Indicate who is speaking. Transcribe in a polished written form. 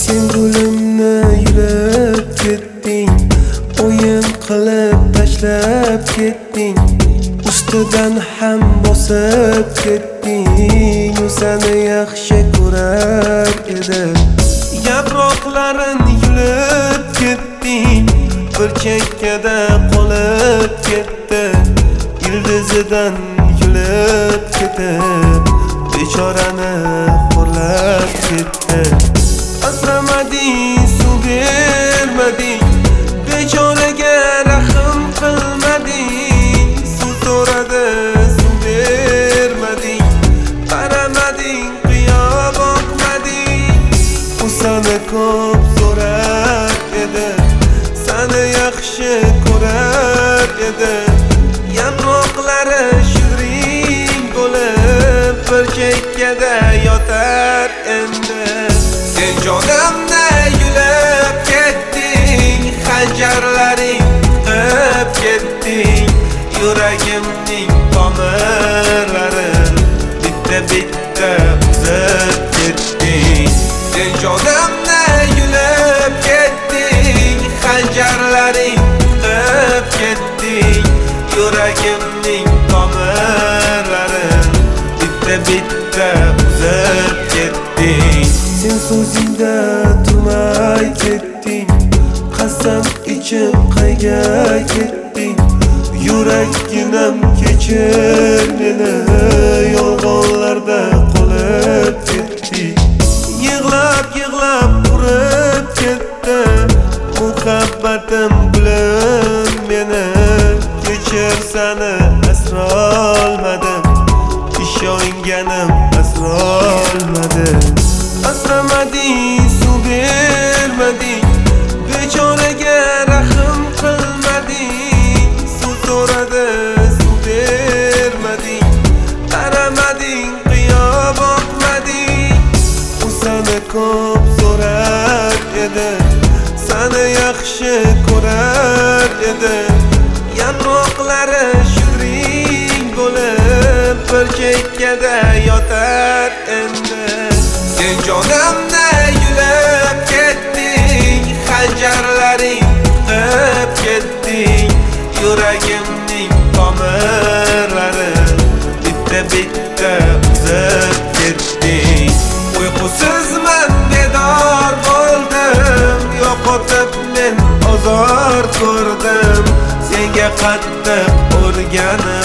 Speaker 1: Sen gulimni yulib ketding, o'yin qilib tashlab ketding, ustidan ham bosib ketding. U seni yaxshi ko'rar edi. Yaproqlarin yulib ketding, bir chekkada qolib ketdi. Ildizidan yulib ketib, bechorani xo'rlab ketdi. Asramading, suv bermading, bechoraga rahm qilmading. Suv so'radi, suv bermading, qaramading, qiyo boqmading. U seni ko'p so'rar edi, seni yaxshi ko'rar edi. Yaproqlari shirin bo'lib bir chekkada yotar endi. Sen jonimni yulib ketding, xanjarlaring qilib ketding. Yuragimning tomirlari bitta-bitta uzib ketding. Sen jonimni yulib ketding, xanjarlaring qilib ketding. Yuragimning tomirlari bitta-bitta uzib ketding. Sen so'zingda turmay ketding, qasam ichib qayga ketding. Yuragginam kechir meni, yolg'onlarda qolib ketding. Yig'lab urib ketdi muhabbatim gulim meni. Kechir, seni asrolmadim, ishonganim asrolmadim. Asramading, suv bermading, bechoraga rahm qilmading. Suv so'radi, suv bermading, qaramading, qiyo boqmading. U seni ko'p so'rar edi, seni yaxshi ko'rar edi. Yaproqlari shirin bo'lib bir chekkada yotar endi. Sen jonimni yulib ketding, xanjarlaring qilib ketding. Yuragimning tomirlari bitta-bitta uzib ketding. Uyqusizman, bedor bo'ldim, yo'qotib men ozor ko'rdim. Senga qattiq o'rganib